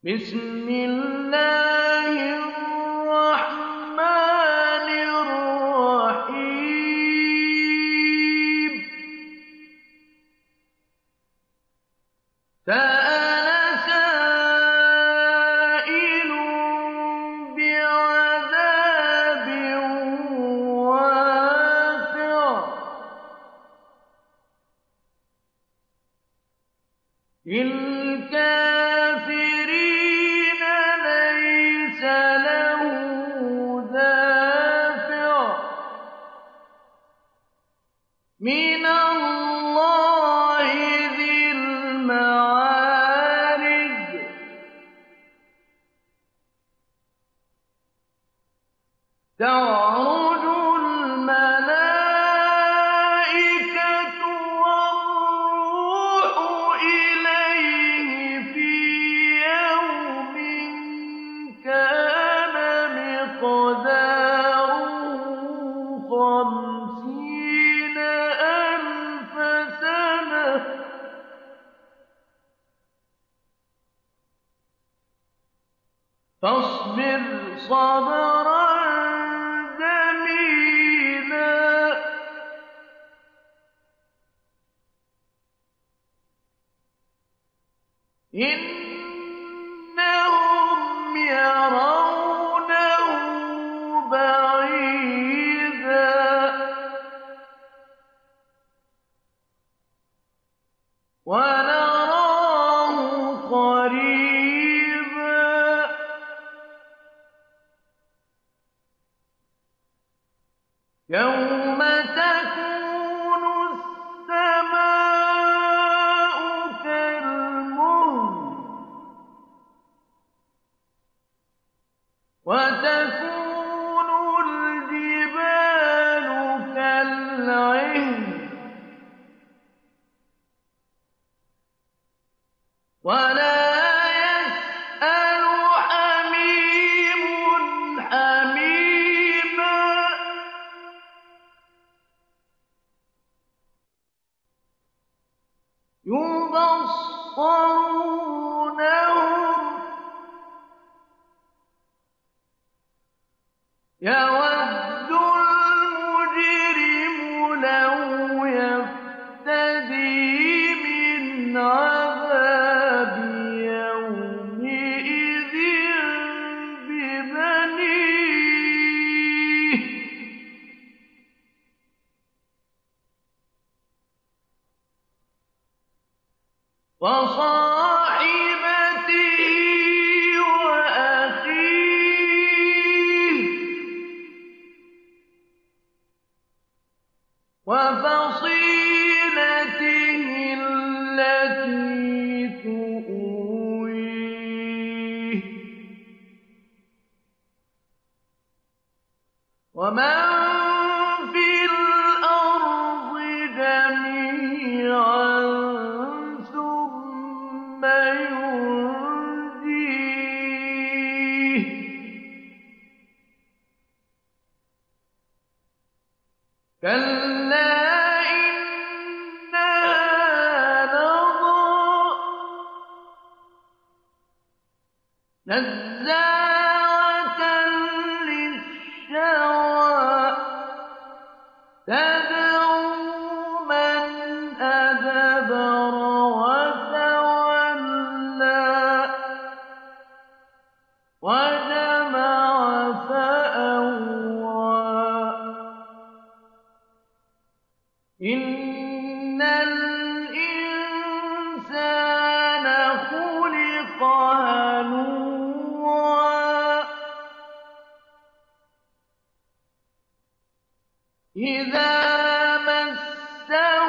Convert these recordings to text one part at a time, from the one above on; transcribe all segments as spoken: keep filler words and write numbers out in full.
بسم الله الرحمن الرحيم سأل سائل بعذاب واقع للكافرين ليس له دافع من الله ذي المعارج تعرج الملائكة والروح إليه في يوم كان مقداره خمسين ألف سنة فاصبر صبرا جميلا إنهم يرونه بعيدا ونراه قريبا يوم تكون السماء كالمهل وتكون الجبال كالعهن ولا يسأل حميم حميما يبصرونهم يود المجرم لو يفتدي من عذاب يومئذ ببنيه وصاحبته وأخيه وفصيلته التي تؤويه ومن في الأرض جميعا ثم ينجيه كلا إنها لظى نزاعة للشوى تدعو من أدبر وتولى وجمع فأوعى إن الإنسان خلق هلوعا إذا مسه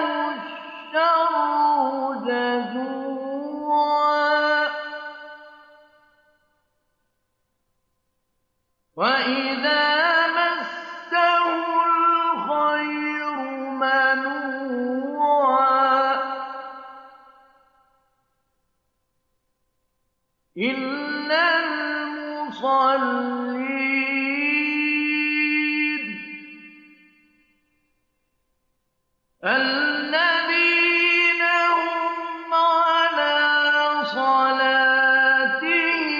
الشر جزوعا وإذا مسه الخير منوعا إلا المصلين الذين هم على صلاتهم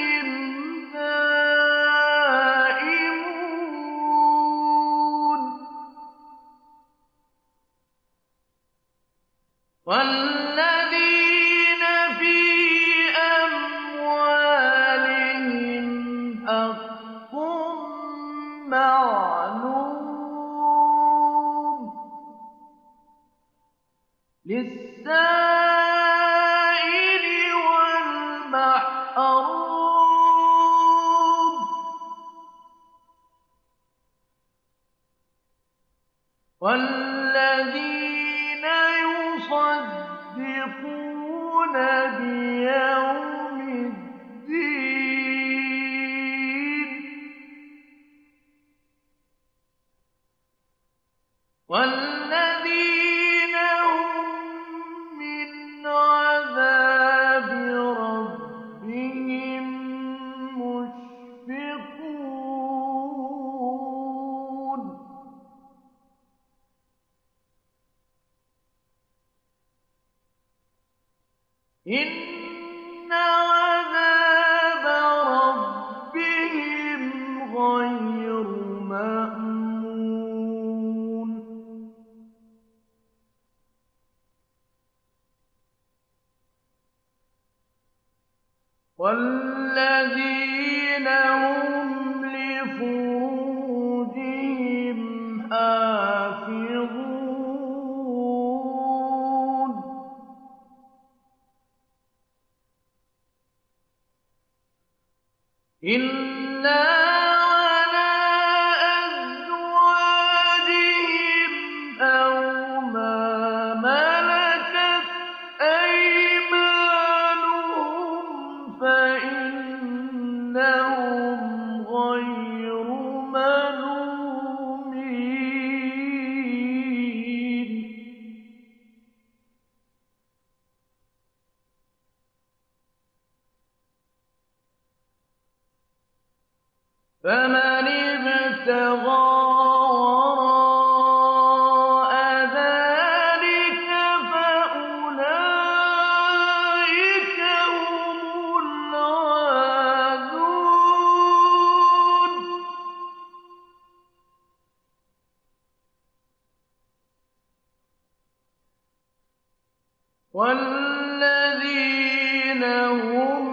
إِنَّ عَذَابَ رَبِّهِمْ غَيْرُ مَأْمُونٍ وَالَّذِينَ هُمْ لِفُرُوجِهِمْ حَافِظُونَ إِلَّا عَلَىٰ أَزْوَاجِهِمْ أَوْ مَا مَلَكَتْ أَيْمَانُهُمْ فَإِنَّهُمْ غَيْرُ مَلُومِينَ فَمَنِ ابْتَغَىٰ وَرَاءَ ذَٰلِكَ فَأُولَٰئِكَ هُمُ الْعَادُونَ وَالَّذِينَ هُمْ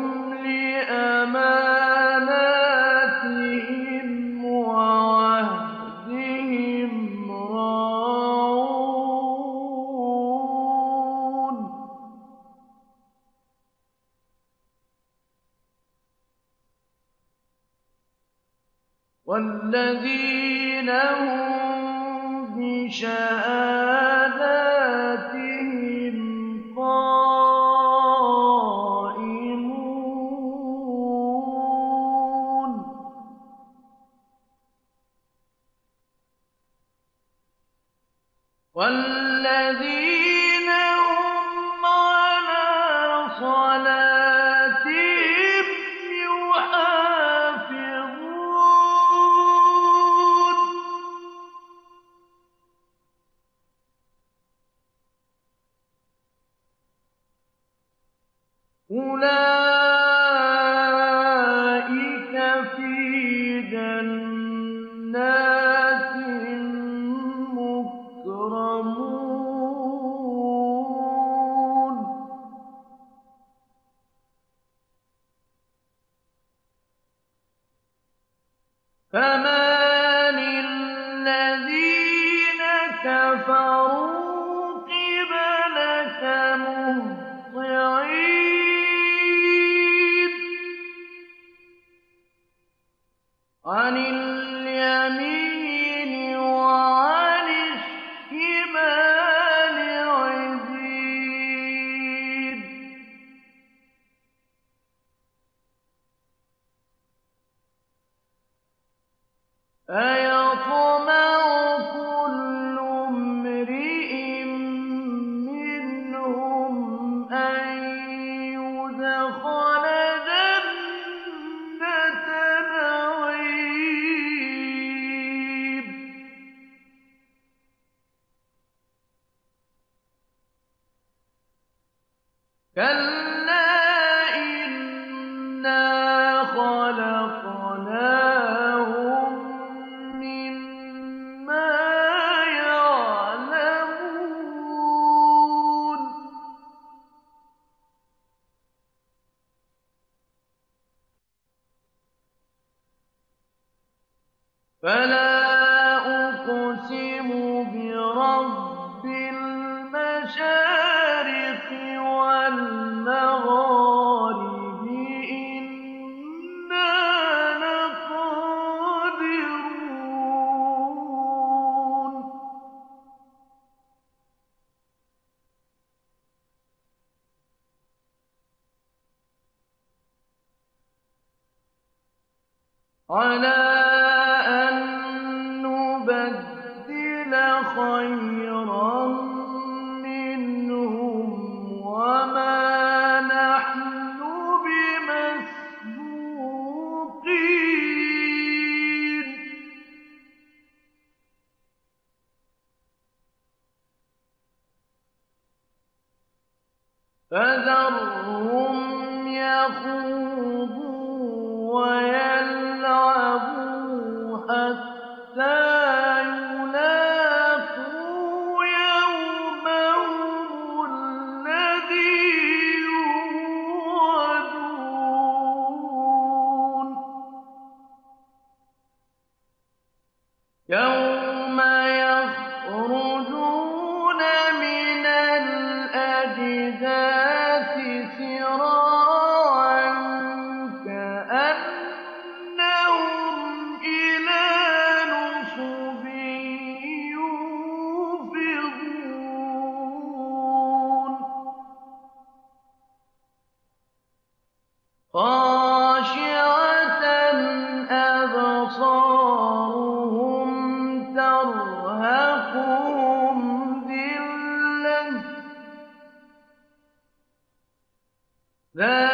لِأَمَانَاتِهِمْ وَعَهْدِهِمْ رَاعُونَ وَالَّذِينَ هُم بِشَهَادَاتِهِمْ قَائِمُونَ وَالَّذِينَ هُمْ عَلَىٰ صَلَاتِهِمْ يُحَافِظُونَ أُولَٰئِكَ فِي جَنَّاتٍ مُّكْرَمُونَ فَمَالِ الَّذِينَ كَفَرُوا قِبَلَكَ مُهْطِعِينَ عَنِ الْيَمِينِ وَعَنِ الشِّمَالِ عِزِينَ أَيَطْمَعُ كُلُّ امْرِئٍ مِّنْهُمْ أَن يُدْخَلَ جَنَّةَ نَعِيمٍ كَلَّا إِنَّا خَلَقْنَاهُم مِّمَّا يَعْلَمُونَ فَلَا أُقْسِمُ بِرَبِّ الْمَشَارِقِ وَالْمَغَارِبِ إِنَّا لَقَادِرُونَ عَلَىٰ أَن نُّبَدِّلَ خَيْرًا مِّنْهُمْ وَمَا نَحْنُ بِمَسْبُوقِينَ فَذَرْهُمْ يَخُوضُوا وَيَلْعَبُوا حَتَّىٰ يُلَاقُوا يَوْمَهُمُ الَّذِي يُوعَدُونَ يَوْمَ يَخْرُجُونَ مِنَ الْأَجْدَاثِ سِرَاعًا كَأَنَّهُمْ إِلَىٰ نُصُبٍ يُوفِضُونَ خَاشِعَةً أَبْصَارُهُمْ تَرْهَقُهُمْ ذِلَّةٌ ۚ